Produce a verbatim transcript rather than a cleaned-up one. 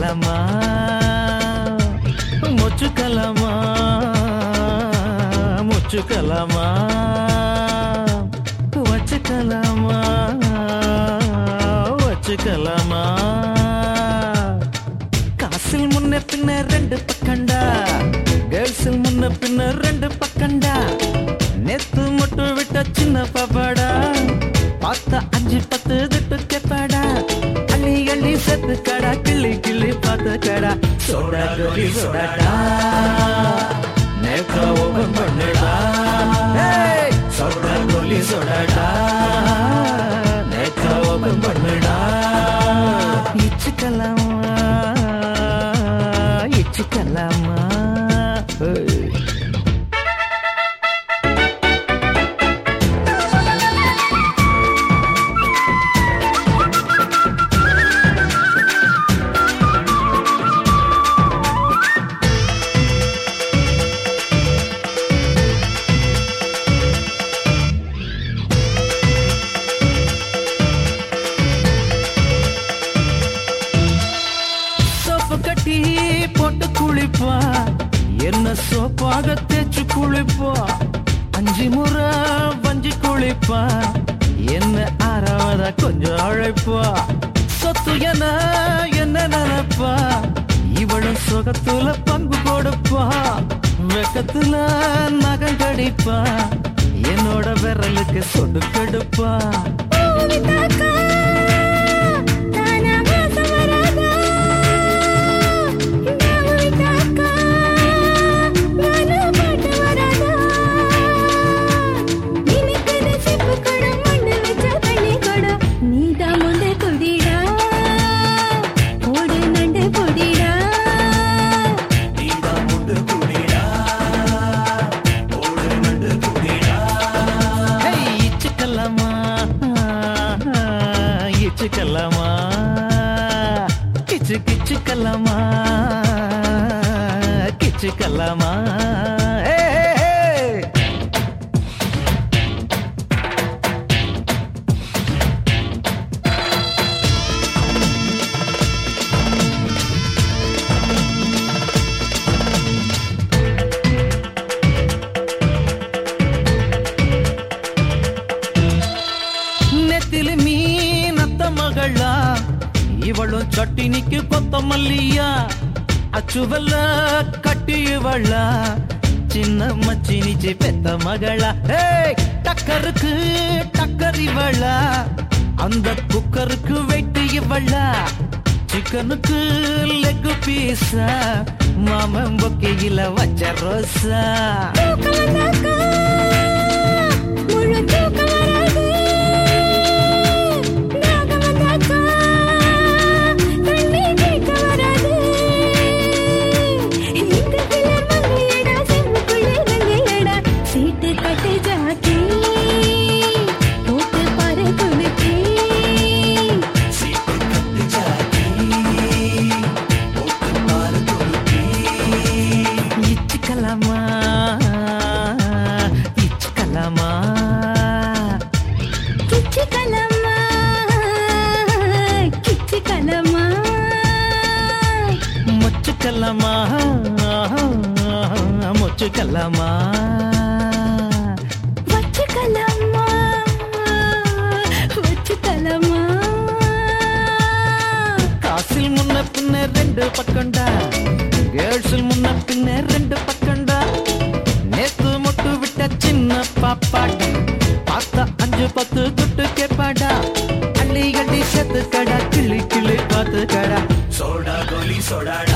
வச்சுக்கலாமா முச்சுக்கலாமா முச்சுக்கலாமா வச்சுக்கலாமா வச்சுக்கலாமா காசில் முன்ன பின்ன ரெண்டு பக்கண்டா கேர்ள்ஸில் முன்ன பின்ன ரெண்டு பக்கண்டா நேத்து மட்டும் விட்ட சின்ன பாப்பாடா பார்த்தா அஞ்சு பத்து திட்டு கேப்பாடா அள்ளி அள்ளி செத்து கடா கிள்ளி கிள்ளி பார்த்து கடா சோடா கோலி சோடாடா நேக்கா ஓபன் பண்ணுடா சோடா கோலி சோடாடா நேக்கா ஓபன் பண்ணுடா இச்சுக்கலாமா இச்சுக்கலாமா கட்டி போட்டு குளிப்பா என்ன சோப்பாக தேச்சு குளிப்பா அஞ்சு முறை வஞ்சி குளிப்பா என்ன ஆறாவதா கொஞ்சம் அழைப்பா சொத்து என என்ன நினைப்பா இவளும் சுகத்துல பங்கு கொடுப்பா வெக்கத்துல நகம் கடிப்பா என்னோட விரலுக்கு சொடு கெடுப்பா இச்சுக்கலாமா கிச்சு கிச்சுக்கலாமா கிச்சுக்கலாமா நெத்தில மீன் அத்த மகளா இவளும் சட்டினிக்கு கொத்தமல்லியா அச்சுவல்ல கட்டியவளா சின்ன மச்சினிச்சு பெத்த மகளா டக்கருக்கு டக்கரிவளா அந்த குக்கருக்கு வெட்டி இவளா சிக்கனுக்கு லெக் பீஸா மாமன் பொக்கையில வச்ச ரோசா இச்சுக்கலாமா இச்சுக்கலாமா கிச்சுக்கலாமா கிச்சுக்கலாமா முச்சுக்கலாமா முச்சுக்கலாமா வச்சுக்கலாமா வச்சுக்கலாமா காசில் முன்ன பின்ன ரெண்டு பக்கண்டா கேர்ள்ஸில் முன்ன பின்ன ரெண்டு பக்கண்டா நேத்து முட்டு விட்ட சின்ன பாப்பாடா பார்த்தா அஞ்சு பத்து துட்டு கேப்பாடா அள்ளி அள்ளி செத்து கடா கிள்ளி கிள்ளி பார்த்து கடா சோடா கோலி சோடாடா